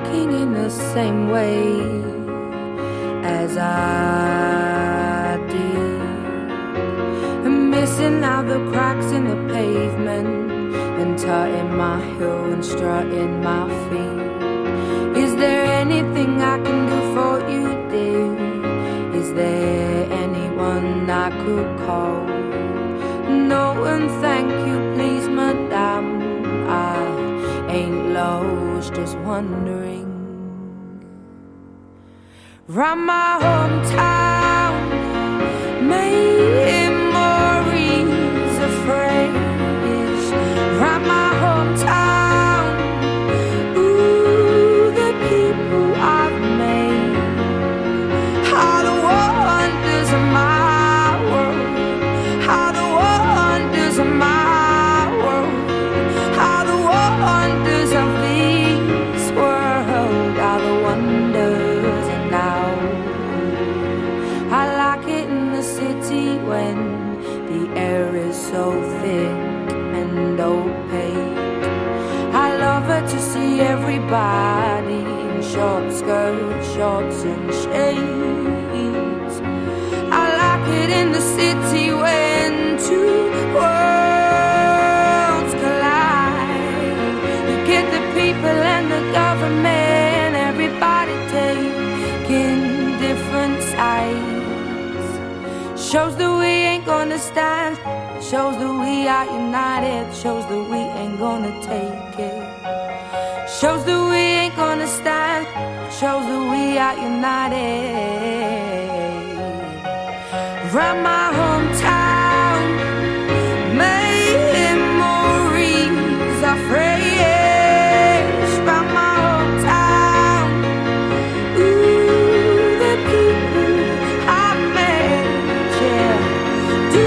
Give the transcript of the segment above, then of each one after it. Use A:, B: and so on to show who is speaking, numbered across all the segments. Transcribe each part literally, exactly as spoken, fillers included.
A: walking in the same way as I did, and missing out the cracks in the pavement, and tutting my heel and strutting my feet. Is there anything I can do for you, dear? Is there anyone I could call? No, and thank you, please, madame. I ain't lost, just wondering. Round my hometown, memories of phrase. Round my hometown, ooh, the people I've made. How the wonders of my world, how the wonders of my world, how the wonders of this world, how the wonders of now. I like it in the city when the air is so thick and opaque. I love it to see everybody in short skirts, shorts and shades. I like it in the city when two worlds collide. You get the people and the government, everybody taking different sides. Shows that we ain't gonna stand, shows that we are united, shows that we ain't gonna take it. Shows that we ain't gonna stand, shows that we are united. Round my hometown, memories are fresh. Round my hometown, ooh, the people I met, yeah. Do,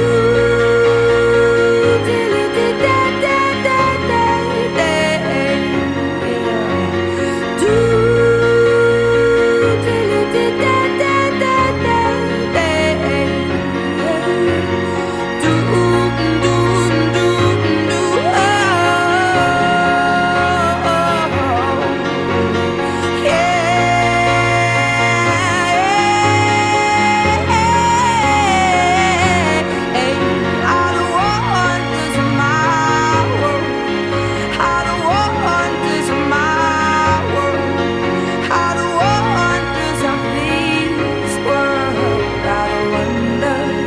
A: diddly did da da da da da, yeah. Do, diddly did da da da da da, yeah. Do, do, do, do, oh, yeah. How the wonders of my world, how the wonders of my world, how the wonders of this world, how the wonders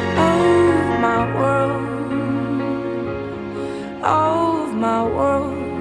A: of my world, of my world.